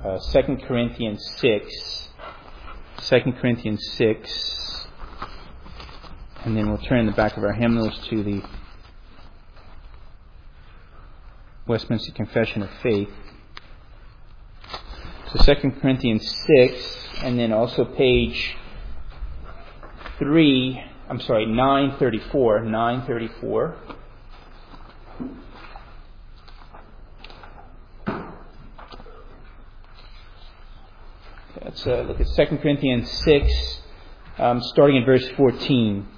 2 Corinthians 6. 2 Corinthians 6. And then we'll turn the back of our hymnals to the Westminster Confession of Faith. So 2 Corinthians 6, and then also page 934. 934. Let's look at 2 Corinthians 6, starting in verse 14.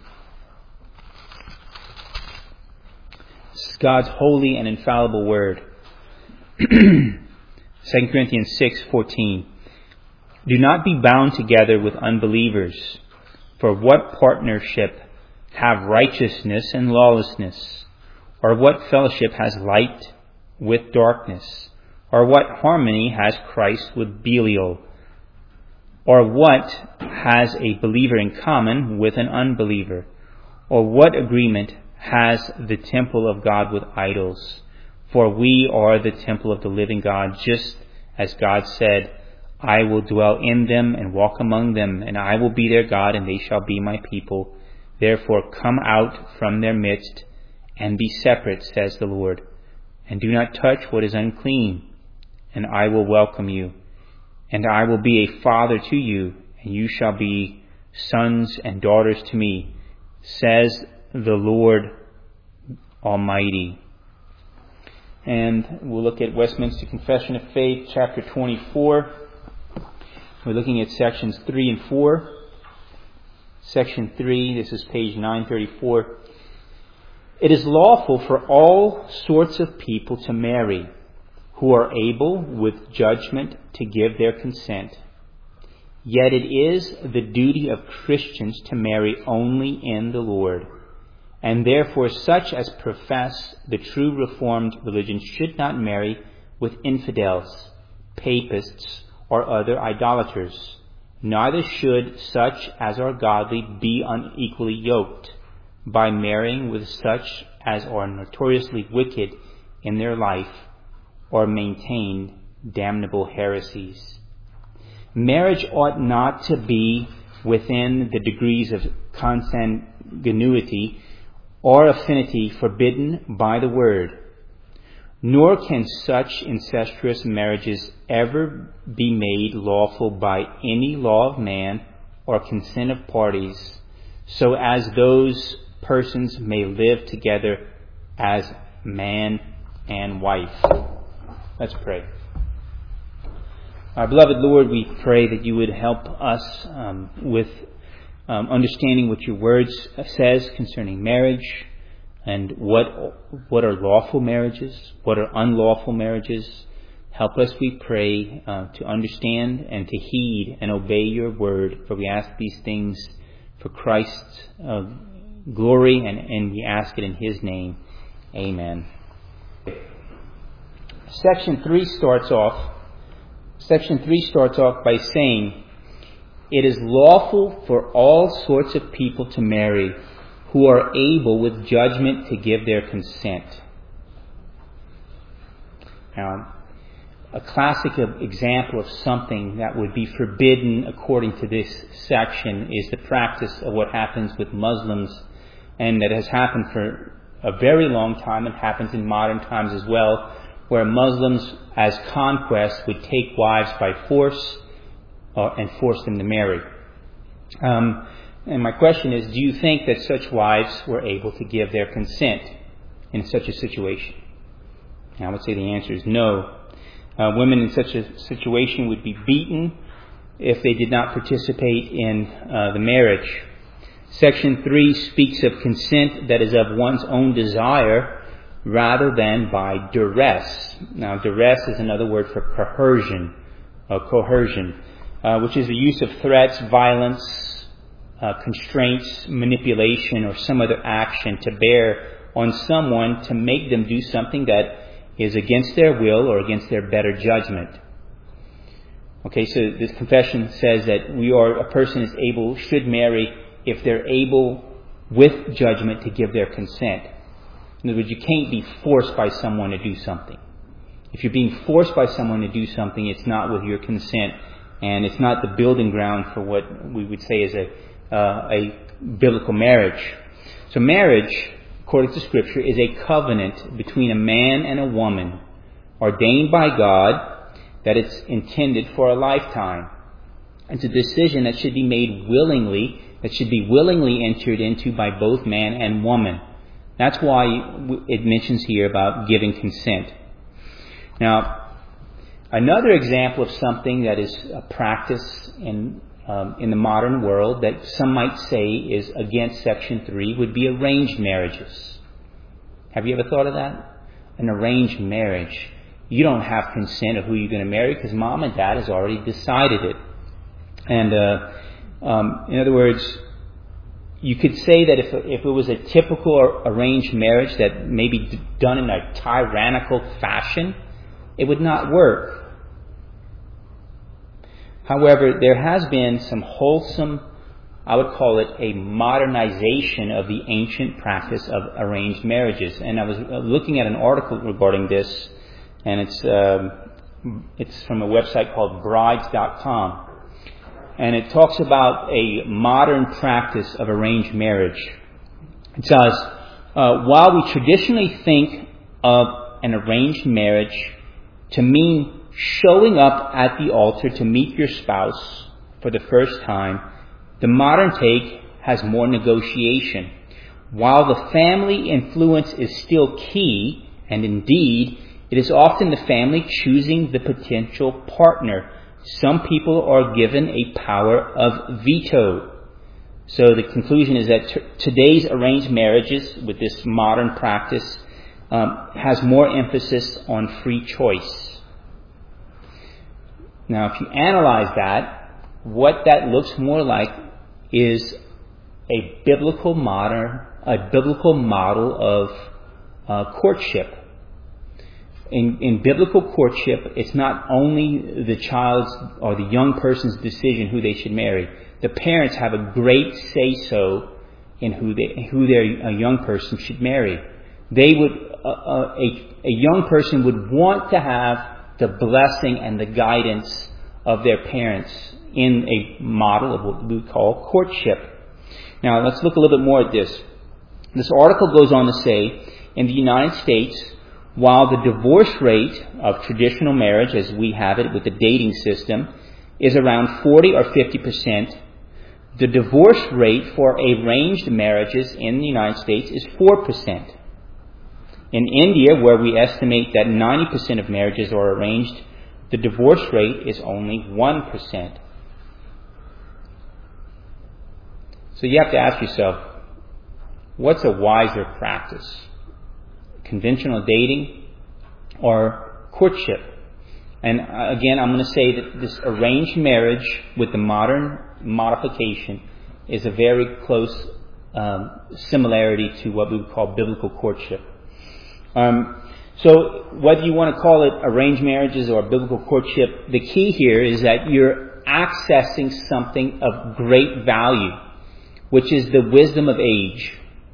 This is God's holy and infallible word. 2 Corinthians 6:14. Do not be bound together with unbelievers. For what partnership have righteousness and lawlessness? Or what fellowship has light with darkness? Or what harmony has Christ with Belial? Or what has a believer in common with an unbeliever? Or what agreement has the temple of God with idols? For we are the temple of the living God, just as God said, I will dwell in them and walk among them, and I will be their God, and they shall be my people. Therefore come out from their midst and be separate, says the Lord, and do not touch what is unclean, and I will welcome you. And I will be a father to you, and you shall be sons and daughters to me, says the Lord Almighty. And we'll look at Westminster Confession of Faith, chapter 24. We're looking at sections 3 and 4. Section 3, this is page 934. It is lawful for all sorts of people to marry, who are able with judgment to give their consent. Yet it is the duty of Christians to marry only in the Lord. And therefore such as profess the true Reformed religion should not marry with infidels, papists, or other idolaters. Neither should such as are godly be unequally yoked by marrying with such as are notoriously wicked in their life, or maintain damnable heresies. Marriage ought not to be within the degrees of consanguinity or affinity forbidden by the Word, nor can such incestuous marriages ever be made lawful by any law of man or consent of parties, so as those persons may live together as man and wife. Let's pray. Our beloved Lord, we pray that you would help us with understanding what your word says concerning marriage, and what are lawful marriages, what are unlawful marriages. Help us, we pray, to understand and to heed and obey your word, for we ask these things for Christ's glory, and we ask it in his name. Amen. Section 3 starts off by saying, it is lawful for all sorts of people to marry, who are able with judgment to give their consent. Now, a classic example of something that would be forbidden according to this section is the practice of what happens with Muslims, and that has happened for a very long time and happens in modern times as well, where Muslims, as conquest, would take wives by force and force them to marry. And my question is, do you think that such wives were able to give their consent in such a situation? And I would say the answer is no. Women in such a situation would be beaten if they did not participate in the marriage. Section 3 speaks of consent that is of one's own desire rather than by duress. Now, duress is another word for coercion, which is the use of threats, violence, constraints, manipulation, or some other action to bear on someone to make them do something that is against their will or against their better judgment. Okay, so this confession says that a person should marry if they're able with judgment to give their consent. In other words, you can't be forced by someone to do something. If you're being forced by someone to do something, it's not with your consent, and it's not the building ground for what we would say is a biblical marriage. So marriage, according to Scripture, is a covenant between a man and a woman, ordained by God, that it's intended for a lifetime. It's a decision that should be made willingly, that should be willingly entered into by both man and woman. That's why it mentions here about giving consent. Now, another example of something that is a practice in the modern world that some might say is against Section 3 would be arranged marriages. Have you ever thought of that? An arranged marriage. You don't have consent of who you're going to marry because mom and dad has already decided it. And in other words, you could say that if it was a typical arranged marriage that may be done in a tyrannical fashion, it would not work. However, there has been some wholesome, I would call it a modernization of the ancient practice of arranged marriages. And I was looking at an article regarding this, and it's from a website called brides.com. And it talks about a modern practice of arranged marriage. It says, while we traditionally think of an arranged marriage to mean showing up at the altar to meet your spouse for the first time, the modern take has more negotiation. While the family influence is still key, and indeed, it is often the family choosing the potential partner, some people are given a power of veto. So the conclusion is that today's arranged marriages with this modern practice has more emphasis on free choice. Now, if you analyze that, what that looks more like is a biblical model of courtship. In biblical courtship, it's not only the child's or the young person's decision who they should marry. The parents have a great say-so in who their young person should marry. They would a young person would want to have the blessing and the guidance of their parents in a model of what we call courtship. Now, let's look a little bit more at this. This article goes on to say, in the United States, while the divorce rate of traditional marriage, as we have it with the dating system, is around 40 or 50%, the divorce rate for arranged marriages in the United States is 4%. In India, where we estimate that 90% of marriages are arranged, the divorce rate is only 1%. So you have to ask yourself, what's a wiser practice? Conventional dating or courtship? And again, I'm going to say that this arranged marriage with the modern modification is a very close similarity to what we would call biblical courtship. So whether you want to call it arranged marriages or biblical courtship, the key here is that you're accessing something of great value, which is the wisdom of age.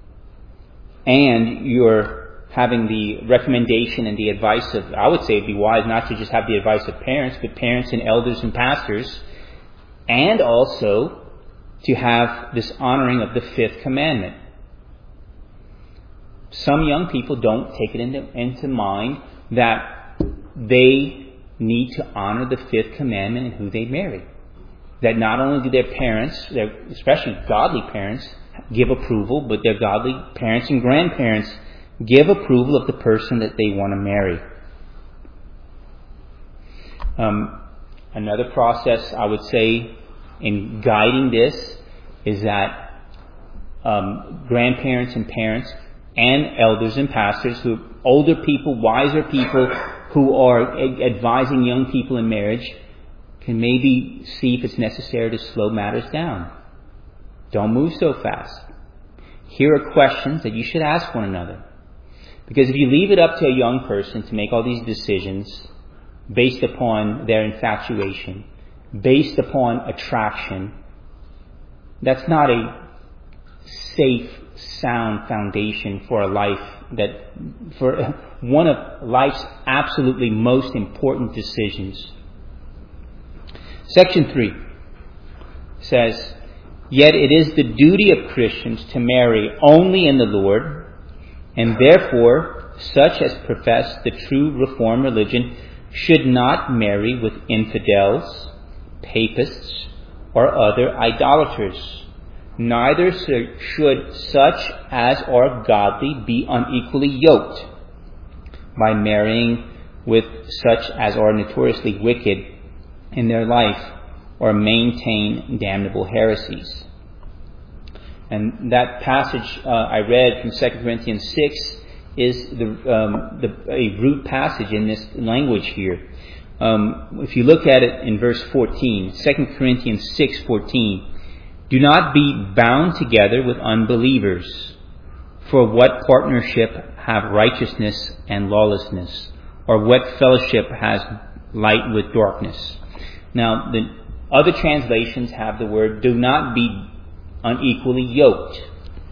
And you're having the recommendation and the advice of, I would say it'd be wise not to just have the advice of parents, but parents and elders and pastors, and also to have this honoring of the fifth commandment. Some young people don't take it into mind that they need to honor the fifth commandment in who they marry. That not only do their parents, especially godly parents, give approval, but their godly parents and grandparents give approval of the person that they want to marry. Another process I would say in guiding this is that grandparents and parents and elders and pastors, who older people, wiser people who are advising young people in marriage, can maybe see if it's necessary to slow matters down. Don't move so fast. Here are questions that you should ask one another. Because if you leave it up to a young person to make all these decisions based upon their infatuation, based upon attraction, that's not a safe sound foundation for a life for one of life's absolutely most important decisions. Section 3 says, "Yet it is the duty of Christians to marry only in the Lord, and therefore such as profess the true Reformed religion should not marry with infidels, papists, or other idolaters. Neither should such as are godly be unequally yoked by marrying with such as are notoriously wicked in their life or maintain damnable heresies." And that passage I read from 2 Corinthians 6 is a root passage in this language here. If you look at it in verse 14, 2 Corinthians 6:14, "Do not be bound together with unbelievers. For what partnership have righteousness and lawlessness? Or what fellowship has light with darkness?" Now, the other translations have the word, "do not be unequally yoked."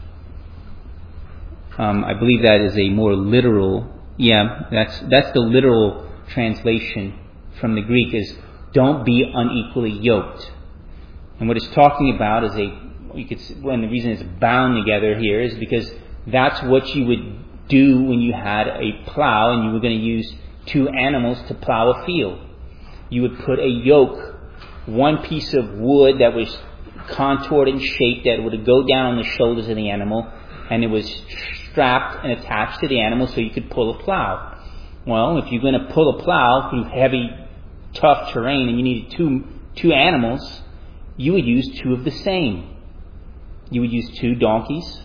I believe that is a more literal, that's the literal translation from the Greek, is "don't be unequally yoked." And what it's talking about is the reason it's bound together here is because that's what you would do when you had a plow and you were going to use two animals to plow a field. You would put a yoke, one piece of wood that was contoured and shaped that would go down on the shoulders of the animal, and it was strapped and attached to the animal so you could pull a plow. Well, if you're going to pull a plow through heavy, tough terrain and you needed two animals, you would use two of the same. You would use two donkeys,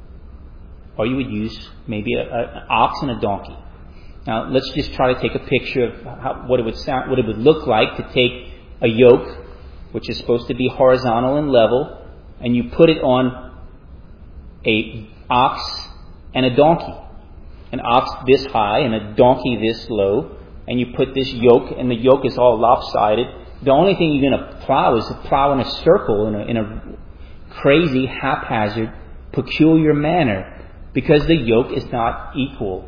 or you would use maybe an ox and a donkey. Now, let's just try to take a picture of what it would look like to take a yoke, which is supposed to be horizontal and level, and you put it on a ox and a donkey. An ox this high and a donkey this low, and you put this yoke, and the yoke is all lopsided. The only thing you're going to plow is to plow in a circle, in a crazy, haphazard, peculiar manner, because the yoke is not equal.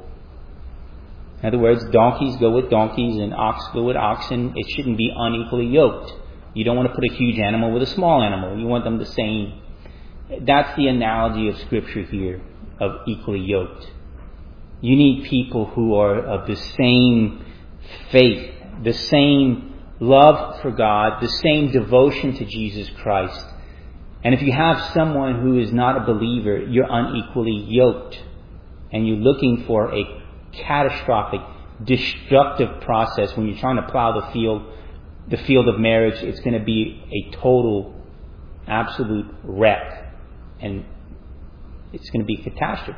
In other words, donkeys go with donkeys and ox go with oxen. It shouldn't be unequally yoked. You don't want to put a huge animal with a small animal. You want them the same. That's the analogy of Scripture here, of equally yoked. You need people who are of the same faith, the same love for God, the same devotion to Jesus Christ. And if you have someone who is not a believer, you're unequally yoked. And you're looking for a catastrophic, destructive process when you're trying to plow the field of marriage. It's going to be a total, absolute wreck. And it's going to be a catastrophe.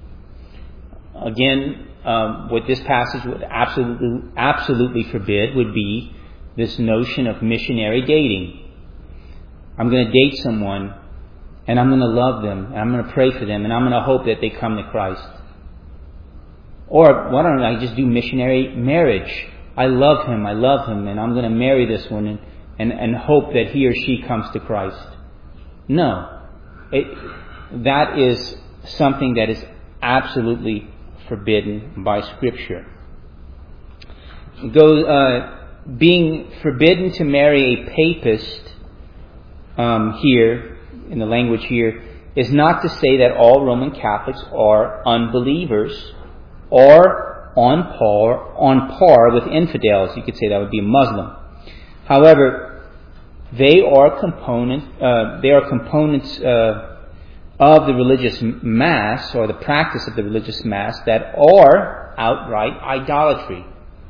Again, what this passage would absolutely forbid would be this notion of missionary dating. I'm going to date someone, and I'm going to love them, and I'm going to pray for them, and I'm going to hope that they come to Christ. Or why don't I just do missionary marriage? I love him, and I'm going to marry this one and hope that he or she comes to Christ. No. That is something that is absolutely forbidden by Scripture. Being forbidden to marry a papist here, in the language here, is not to say that all Roman Catholics are unbelievers or on par with infidels. You could say that would be a Muslim. However, they are components of the religious mass, or the practice of the religious mass, that are outright idolatry.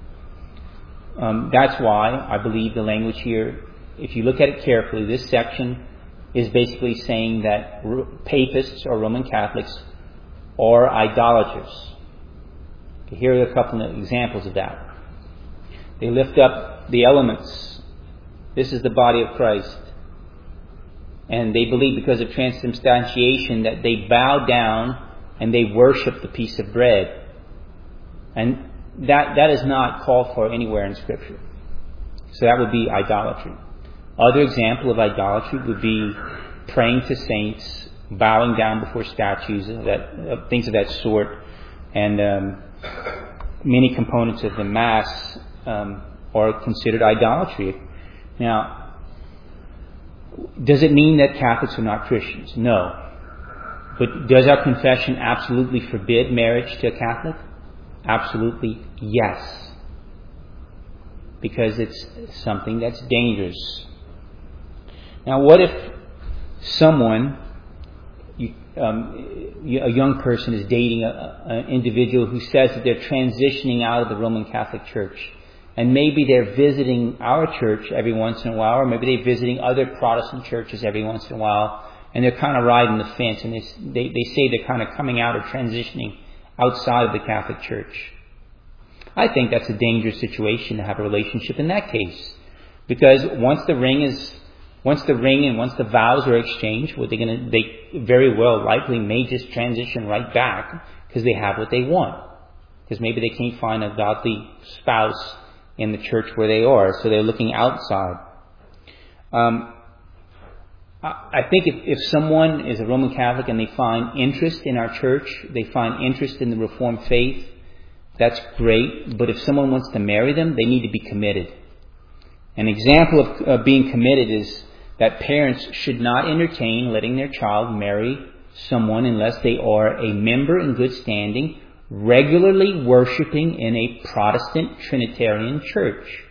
That's why I believe the language here, if you look at it carefully, this section is basically saying that papists or Roman Catholics are idolaters. Here are a couple of examples of that. They lift up the elements. This is the body of Christ. And they believe, because of transubstantiation, that they bow down and they worship the piece of bread. And that is not called for anywhere in Scripture. So that would be idolatry. Other example of idolatry would be praying to saints bowing down before statues, things of that sort, and many components of the Mass are considered idolatry. Now, does it mean that Catholics are not Christians? No. But does our confession absolutely forbid marriage to a Catholic? Absolutely yes. Because it's something that's dangerous. Now, what if someone, a young person, is dating an individual who says that they're transitioning out of the Roman Catholic Church, and maybe they're visiting our church every once in a while, or maybe they're visiting other Protestant churches every once in a while, and they're kind of riding the fence, and they say they're kind of coming out or transitioning outside of the Catholic Church? I think that's a dangerous situation to have a relationship in that case, because once the ring and once the vows are exchanged, they very well likely may just transition right back because they have what they want. Because maybe they can't find a godly spouse in the church where they are, so they're looking outside. I think if someone is a Roman Catholic and they find interest in our church, they find interest in the Reformed faith, that's great. But if someone wants to marry them, they need to be committed. An example of being committed is that parents should not entertain letting their child marry someone unless they are a member in good standing, regularly worshiping in a Protestant Trinitarian church.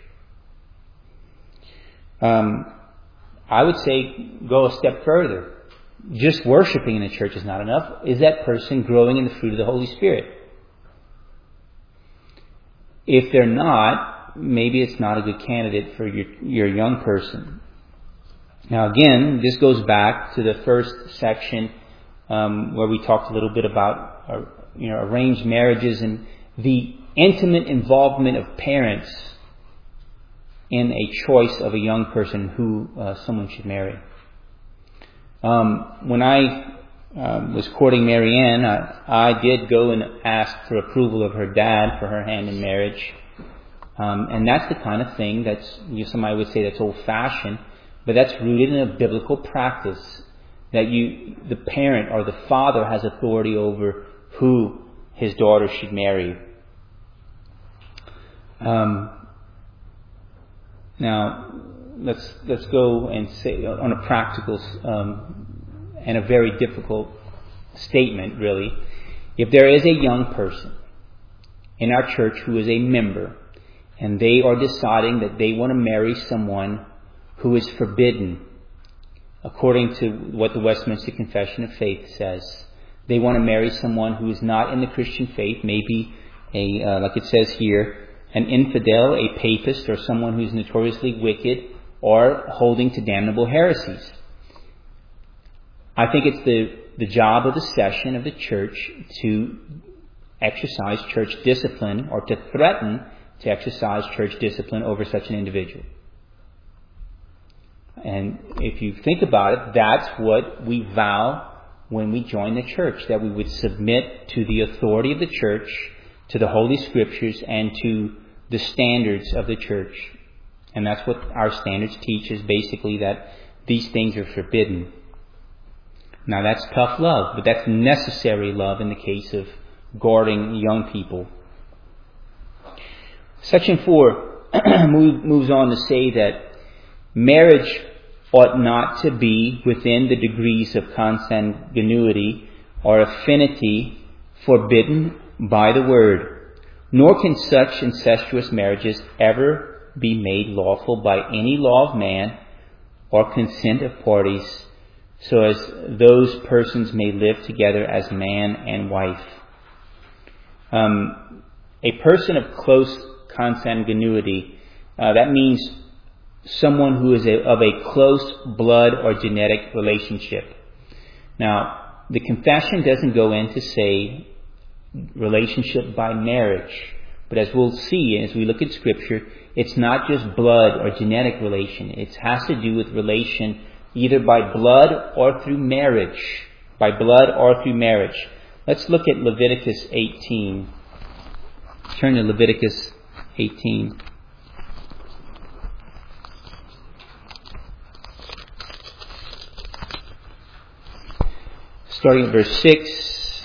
I would say go a step further. Just worshiping in the church is not enough. Is that person growing in the fruit of the Holy Spirit? If they're not, maybe it's not a good candidate for your young person. Now again, this goes back to the first section where we talked a little bit about arranged marriages and the intimate involvement of parents in a choice of a young person who someone should marry. When I was courting Marianne, I did go and ask for approval of her dad for her hand in marriage. And that's the kind of thing that's, somebody would say that's old-fashioned, but that's rooted in a biblical practice that the parent or the father has authority over who his daughter should marry. Now, let's go and say on a practical and a very difficult statement, really. If there is a young person in our church who is a member, and they are deciding that they want to marry someone who is forbidden, according to what the Westminster Confession of Faith says, they want to marry someone who is not in the Christian faith, maybe like it says here, an infidel, a papist, or someone who's notoriously wicked or holding to damnable heresies. I think it's the job of the session of the church to exercise church discipline or to threaten to exercise church discipline over such an individual. And if you think about it, that's what we vow when we join the church, that we would submit to the authority of the church, to the Holy Scriptures, and to the standards of the church. And that's what our standards teach, is basically that these things are forbidden. Now that's tough love, but that's necessary love in the case of guarding young people. Section 4 moves on to say that marriage ought not to be within the degrees of consanguinity or affinity forbidden by the Word, nor can such incestuous marriages ever be made lawful by any law of man or consent of parties, so as those persons may live together as man and wife. A person of close consanguinity, that means someone who is of a close blood or genetic relationship. Now, the confession doesn't go in to say relationship by marriage, but as we'll see as we look at Scripture, it's not just blood or genetic relation. It has to do with relation either by blood or through marriage. By blood or through marriage. Let's look at Leviticus 18. Turn to Leviticus 18. starting at verse 6.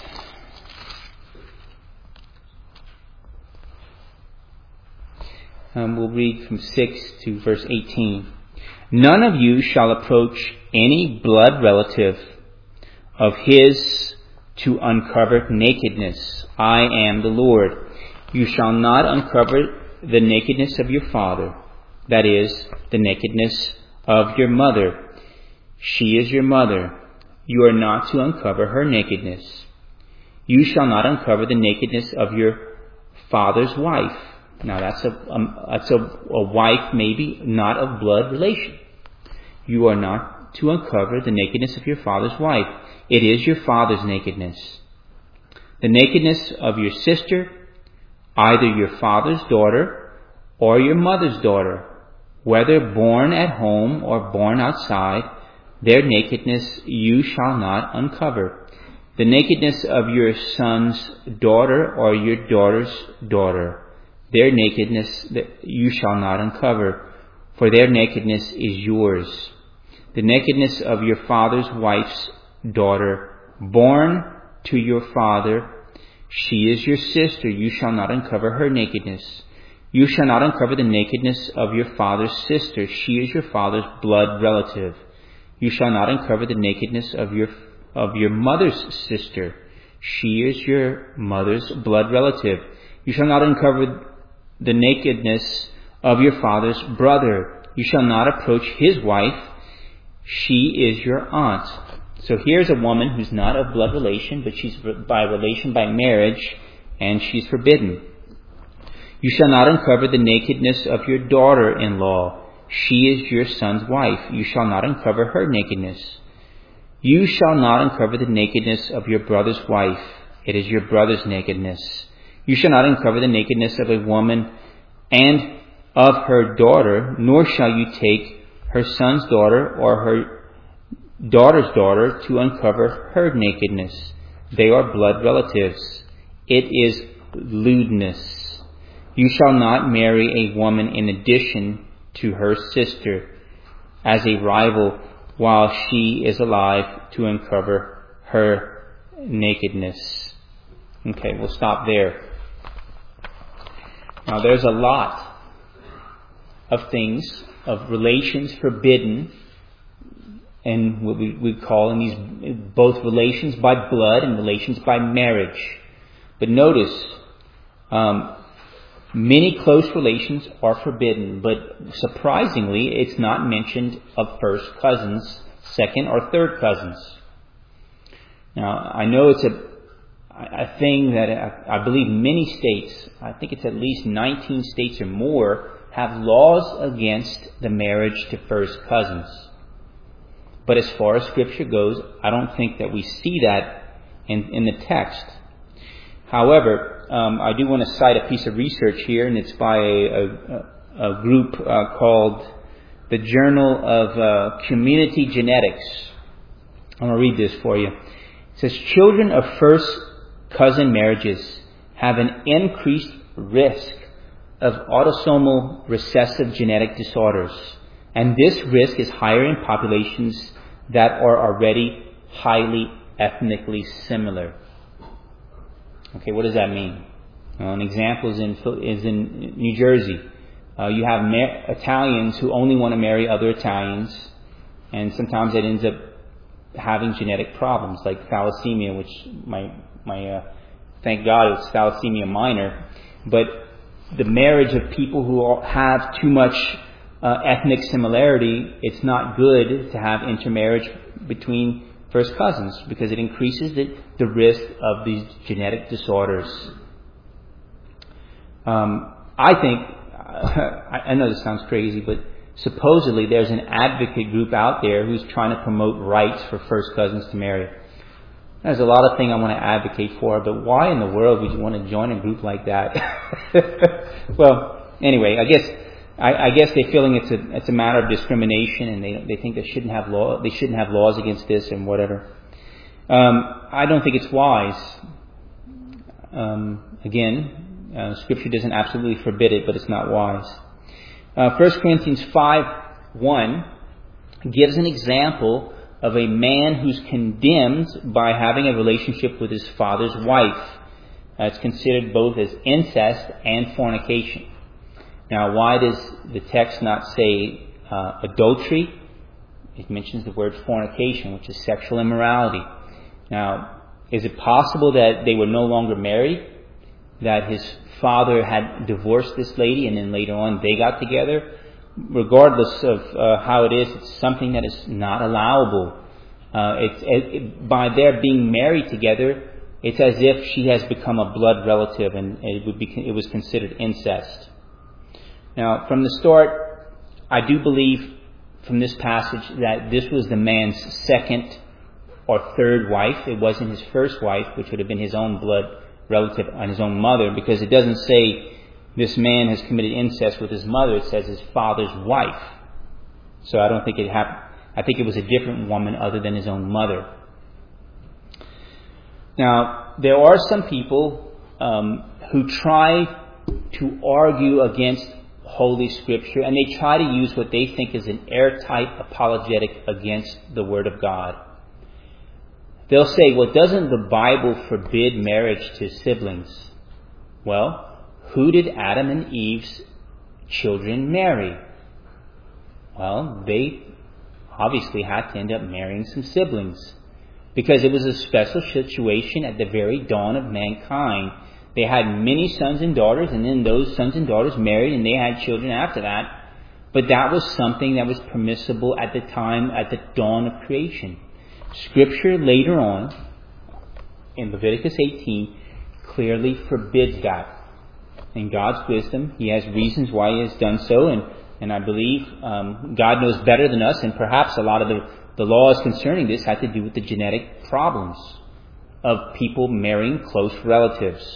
We'll read from 6 to verse 18. None of you shall approach any blood relative of his to uncover nakedness. I am the Lord. You shall not uncover the nakedness of your father, that is, the nakedness of your mother. She is your mother. You are not to uncover her nakedness. You shall not uncover the nakedness of your father's wife. Now that's a wife maybe not of blood relation. You are not to uncover the nakedness of your father's wife. It is your father's nakedness. The nakedness of your sister, either your father's daughter or your mother's daughter, whether born at home or born outside, their nakedness you shall not uncover. The nakedness of your son's daughter or your daughter's daughter, their nakedness you shall not uncover, for their nakedness is yours. The nakedness of your father's wife's daughter, born to your father, she is your sister. You shall not uncover her nakedness. You shall not uncover the nakedness of your father's sister. She is your father's blood relative. You shall not uncover the nakedness of your mother's sister. She is your mother's blood relative. You shall not uncover the nakedness of your father's brother. You shall not approach his wife. She is your aunt. So here's a woman who's not of blood relation, but she's by relation by marriage, and she's forbidden. You shall not uncover the nakedness of your daughter-in-law. She is your son's wife. You shall not uncover her nakedness. You shall not uncover the nakedness of your brother's wife. It is your brother's nakedness. You shall not uncover the nakedness of a woman and of her daughter, nor shall you take her son's daughter or her daughter's daughter to uncover her nakedness. They are blood relatives. It is lewdness. You shall not marry a woman in addition to her sister as a rival while she is alive to uncover her nakedness. Okay, we'll stop there. Now there's a lot of things, of relations forbidden, and what we call in these both relations by blood and relations by marriage. But notice, many close relations are forbidden, but surprisingly, it's not mentioned of first cousins, second or third cousins. Now, I know it's a thing that I believe many states, I think it's at least 19 states or more, have laws against the marriage to first cousins. But as far as Scripture goes, I don't think that we see that in the text. However, I do want to cite a piece of research here, and it's by a group called the Journal of Community Genetics. I'm going to read this for you. It says, children of first cousin marriages have an increased risk of autosomal recessive genetic disorders. And this risk is higher in populations that are already highly ethnically similar. Okay, what does that mean? An example is in New Jersey. You have Italians who only want to marry other Italians, and sometimes it ends up having genetic problems like thalassemia, which thank God it's thalassemia minor. But the marriage of people who have too much ethnic similarity, it's not good to have intermarriage between first cousins because it increases the risk of these genetic disorders. I think, I know this sounds crazy, but supposedly there's an advocate group out there who's trying to promote rights for first cousins to marry. There's a lot of things I want to advocate for, but why in the world would you want to join a group like that? Well, anyway, I guess they're feeling it's a matter of discrimination, and they think they shouldn't have laws against this and whatever. I don't think it's wise. Scripture doesn't absolutely forbid it, but it's not wise. 1 Corinthians 5:1 gives an example of a man who's condemned by having a relationship with his father's wife. It's considered both as incest and fornication. Now, why does the text not say adultery? It mentions the word fornication, which is sexual immorality. Now, is it possible that they were no longer married? That his father had divorced this lady and then later on they got together? Regardless of how it is, it's something that is not allowable. By their being married together, it's as if she has become a blood relative, and it was considered incest. Now, from the start, I do believe from this passage that this was the man's second or third wife. It wasn't his first wife, which would have been his own blood relative and his own mother, because it doesn't say this man has committed incest with his mother. It says his father's wife. So I don't think it happened. I think it was a different woman other than his own mother. Now, there are some people who try to argue against Holy Scripture, and they try to use what they think is an airtight apologetic against the Word of God. They'll say, well, doesn't the Bible forbid marriage to siblings? Well, who did Adam and Eve's children marry? Well, they obviously had to end up marrying some siblings, because it was a special situation at the very dawn of mankind. They had many sons and daughters, and then those sons and daughters married, and they had children after that. But that was something that was permissible at the time, at the dawn of creation. Scripture later on, in Leviticus 18, clearly forbids that. In God's wisdom, He has reasons why He has done so, and I believe God knows better than us, and perhaps a lot of the laws concerning this had to do with the genetic problems of people marrying close relatives.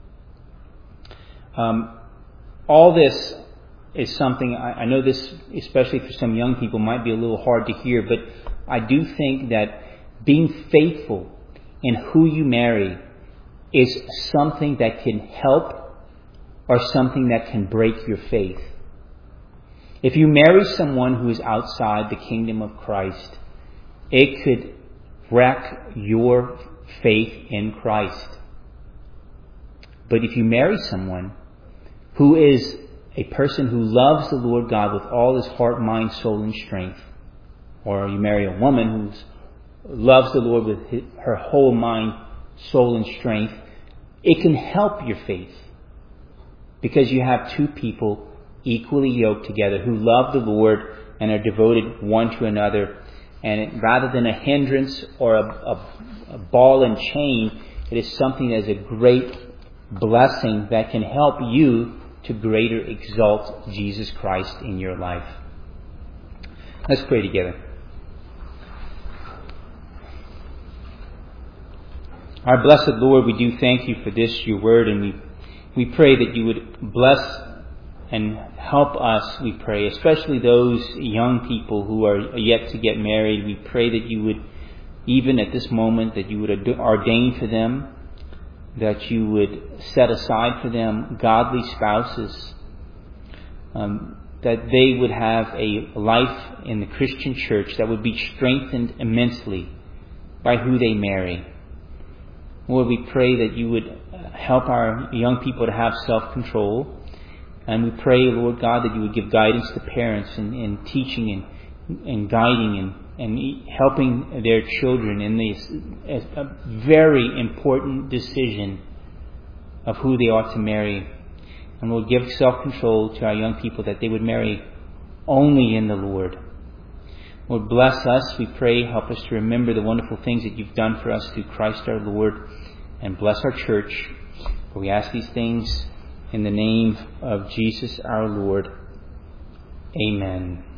All this is something, I know this, especially for some young people, might be a little hard to hear, but I do think that being faithful in who you marry is something that can help or something that can break your faith. If you marry someone who is outside the kingdom of Christ, it could wreck your faith in Christ. But if you marry someone who is a person who loves the Lord God with all his heart, mind, soul, and strength, or you marry a woman who loves the Lord with her whole mind, soul, and strength, it can help your faith, because you have two people equally yoked together who love the Lord and are devoted one to another. And rather than a hindrance or a ball and chain, it is something that is a great blessing that can help you to greater exalt Jesus Christ in your life. Let's pray together. Our blessed Lord, we do thank You for this, Your word, and we pray that You would bless and help us, we pray, especially those young people who are yet to get married. We pray that You would, even at this moment, that You would ordain for them, that You would set aside for them godly spouses, that they would have a life in the Christian church that would be strengthened immensely by who they marry. Lord, we pray that You would help our young people to have self-control. And we pray, Lord God, that You would give guidance to parents in teaching and guiding and helping their children in this a very important decision of who they ought to marry. And Lord, give self-control to our young people that they would marry only in the Lord. Lord, bless us, we pray. Help us to remember the wonderful things that You've done for us through Christ our Lord. And bless our church. For we ask these things in the name of Jesus our Lord. Amen.